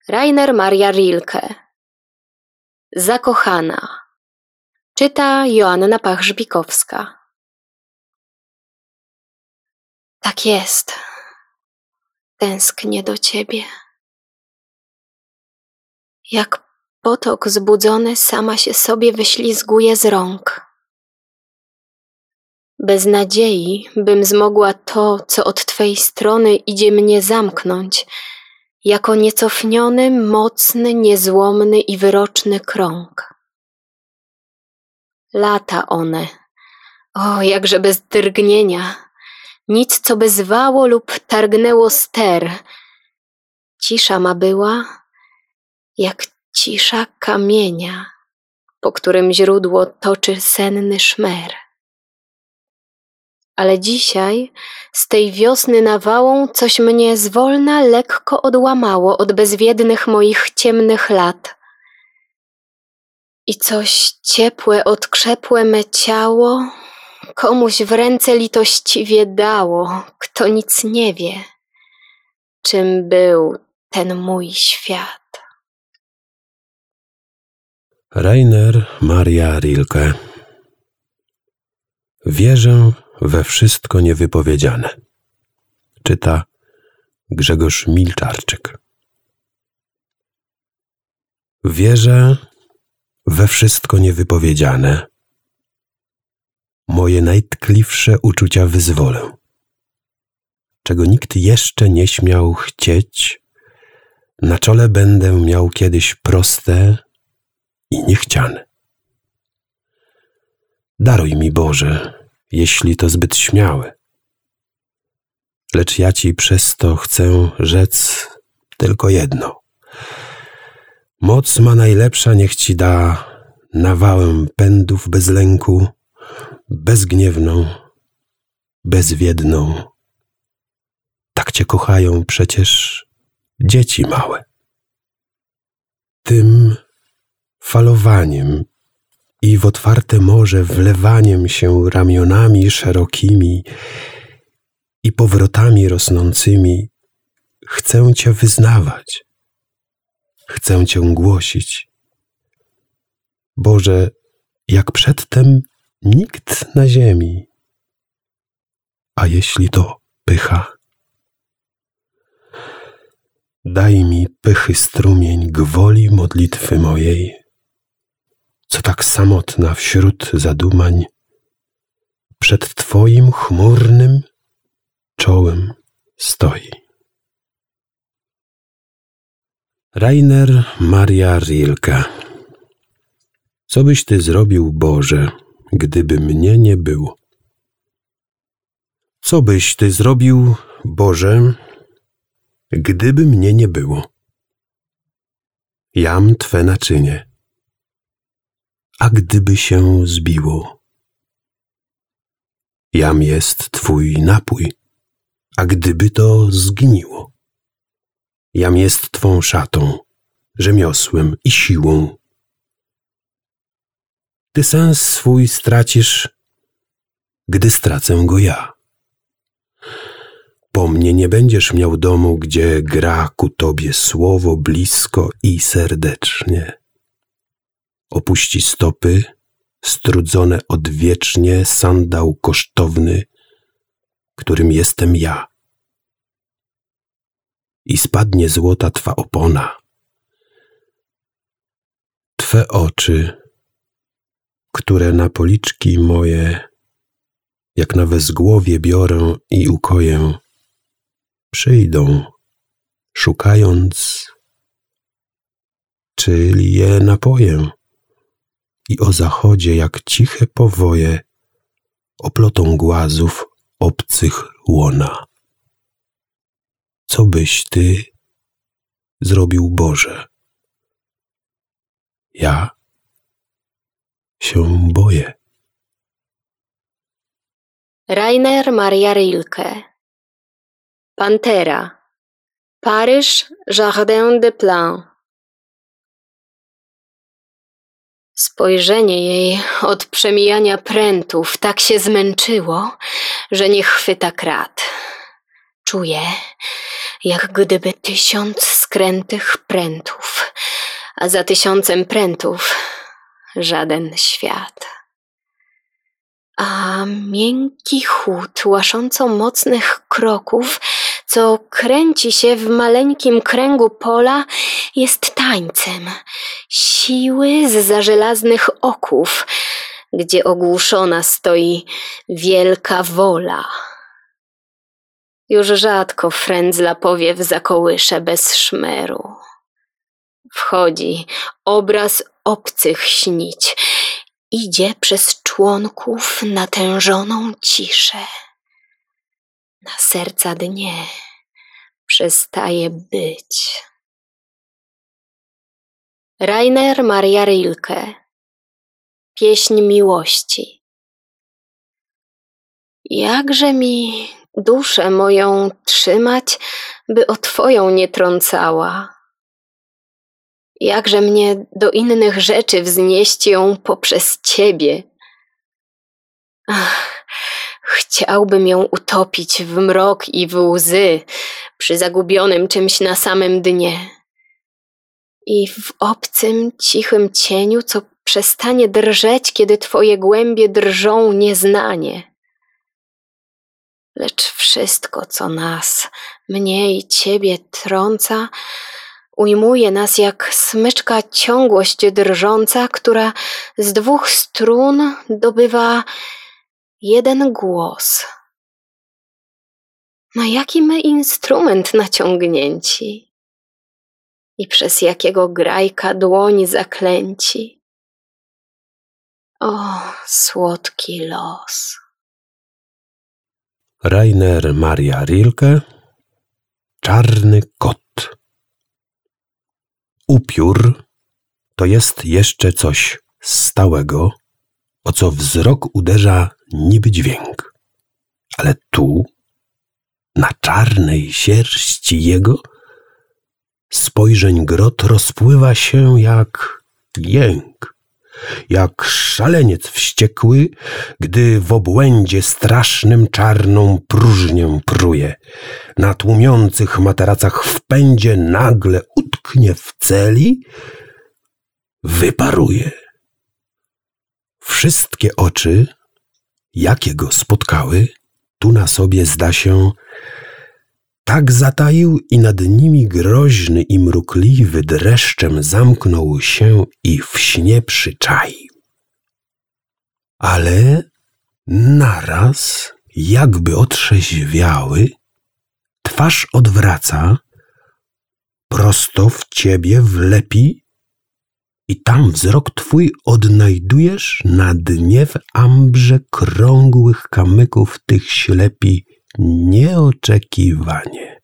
Rainer Maria Rilke. Zakochana. Czyta Joanna Pach-Żbikowska. Tak jest. Tęsknię do ciebie. Jak potok zbudzony sama się sobie wyślizguje z rąk. Bez nadziei bym zmogła to, co od twej strony idzie mnie zamknąć, jako niecofniony, mocny, niezłomny i wyroczny krąg. Lata one, o jakże bez drgnienia, nic co by zwało lub targnęło ster. Cisza ma była, jak cisza kamienia, po którym źródło toczy senny szmer. Ale dzisiaj z tej wiosny nawałą coś mnie zwolna lekko odłamało od bezwiednych moich ciemnych lat. I coś ciepłe, odkrzepłe me ciało komuś w ręce litościwie dało, kto nic nie wie, czym był ten mój świat. Rainer Maria Rilke. Wierzę we wszystko niewypowiedziane. Czyta Grzegorz Milczarczyk. Wierzę we wszystko niewypowiedziane. Moje najtkliwsze uczucia wyzwolę. Czego nikt jeszcze nie śmiał chcieć, na czole będę miał kiedyś proste i niechciane. Daruj mi, Boże, jeśli to zbyt śmiałe. Lecz ja Ci przez to chcę rzec tylko jedno. Moc ma najlepsza niech Ci da nawałem pędów bez lęku, bezgniewną, bezwiedną. Tak Cię kochają przecież dzieci małe. Tym falowaniem i w otwarte morze wlewaniem się ramionami szerokimi i powrotami rosnącymi chcę Cię wyznawać, chcę Cię głosić. Boże, jak przedtem nikt na ziemi, a jeśli to pycha, daj mi pychy strumień gwoli modlitwy mojej, co tak samotna wśród zadumań przed Twoim chmurnym czołem stoi. Rainer Maria Rilke. Co byś Ty zrobił, Boże, gdyby mnie nie było? Co byś Ty zrobił, Boże, gdyby mnie nie było? Jam Twe naczynie. A gdyby się zbiło? Jam jest Twój napój, a gdyby to zgniło? Jam jest Twą szatą, rzemiosłem i siłą. Ty sens swój stracisz, gdy stracę go ja. Po mnie nie będziesz miał domu, gdzie gra ku Tobie słowo blisko i serdecznie. Opuści stopy, strudzone odwiecznie sandał kosztowny, którym jestem ja. I spadnie złota Twa opona. Twe oczy, które na policzki moje, jak na wezgłowie biorę i ukoję, przyjdą, szukając, czyli je napoję. I o zachodzie, jak ciche powoje, oplotą głazów obcych łona. Co byś Ty zrobił, Boże? Ja się boję. Rainer Maria Rilke. Pantera. Paryż, Jardin des Plantes. Spojrzenie jej od przemijania prętów tak się zmęczyło, że nie chwyta krat. Czuję, jak gdyby 1000 skrętych prętów, a za 1000 prętów żaden świat. A miękki chód łasząco mocnych kroków, co kręci się w maleńkim kręgu pola, jest tańcem siły zza żelaznych oków, gdzie ogłuszona stoi wielka wola. Już rzadko frędzla powiew zakołysze bez szmeru. Wchodzi obraz obcych śnić, idzie przez członków natężoną ciszę. Na serca dnie przestaje być. Rainer Maria Rilke. Pieśń miłości. Jakże mi duszę moją trzymać, by o Twoją nie trącała? Jakże mnie do innych rzeczy wznieść ją poprzez Ciebie? Ach, chciałbym ją utopić w mrok i w łzy, przy zagubionym czymś na samym dnie. I w obcym, cichym cieniu, co przestanie drżeć, kiedy Twoje głębie drżą nieznanie. Lecz wszystko, co nas, mnie i Ciebie trąca, ujmuje nas jak smyczka ciągłość drżąca, która z 2 strun dobywa jeden głos. Na jaki my instrument naciągnięci? I przez jakiego grajka dłoń zaklęci? O, słodki los. Rainer Maria Rilke. Czarny kot. Upiór to jest jeszcze coś stałego, o co wzrok uderza niby dźwięk. Ale tu, na czarnej sierści jego, spojrzeń grot rozpływa się jak jęk, jak szaleniec wściekły, gdy w obłędzie strasznym czarną próżnię pruje. Na tłumiących materacach w pędzie nagle utknie w celi, wyparuje. Wszystkie oczy, jakie go spotkały, tu na sobie zda się tak zataił i nad nimi groźny i mrukliwy dreszczem zamknął się i w śnie przyczaił. Ale naraz, jakby otrzeźwiały, twarz odwraca, prosto w ciebie wlepi i tam wzrok twój odnajdujesz na dnie w ambrze krągłych kamyków tych ślepi nieoczekiwanie.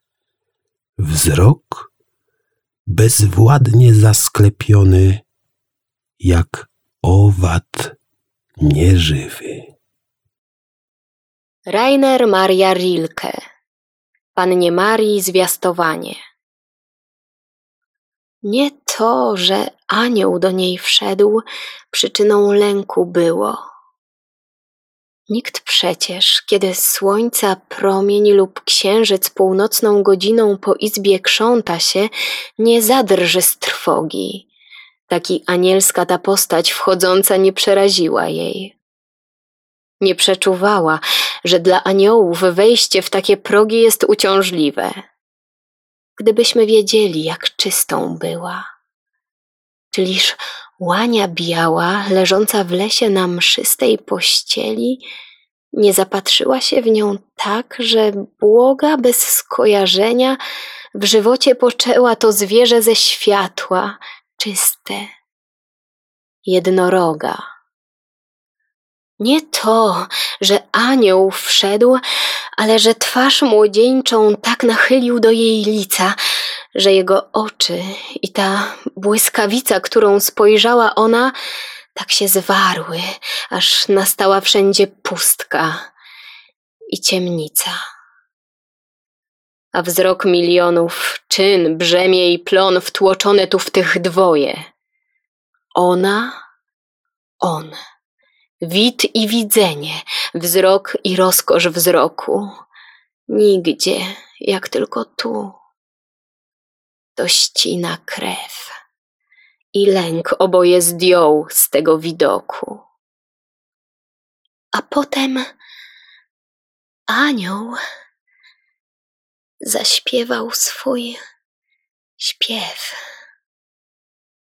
Wzrok bezwładnie zasklepiony, jak owad nieżywy. Rainer Maria Rilke. Pannie Marii zwiastowanie. Nie to, że anioł do niej wszedł, przyczyną lęku było. Nikt przecież, kiedy słońca promień lub księżyc północną godziną po izbie krząta się, nie zadrży z trwogi. Taki anielska ta postać wchodząca nie przeraziła jej. Nie przeczuwała, że dla aniołów wejście w takie progi jest uciążliwe. Gdybyśmy wiedzieli, jak czystą była. Czyliż łania biała, leżąca w lesie na mszystej pościeli, nie zapatrzyła się w nią tak, że błoga bez skojarzenia w żywocie poczęła to zwierzę ze światła, czyste, jednoroga. Nie to, że anioł wszedł, ale że twarz młodzieńczą tak nachylił do jej lica, że jego oczy i ta błyskawica, którą spojrzała ona, tak się zwarły, aż nastała wszędzie pustka i ciemnica. A wzrok milionów, czyn, brzemię i plon wtłoczone tu w tych dwoje. Ona, on. Wid i widzenie, wzrok i rozkosz wzroku. Nigdzie jak tylko tu. To ścina krew i lęk oboje zdjął z tego widoku. A potem anioł zaśpiewał swój śpiew.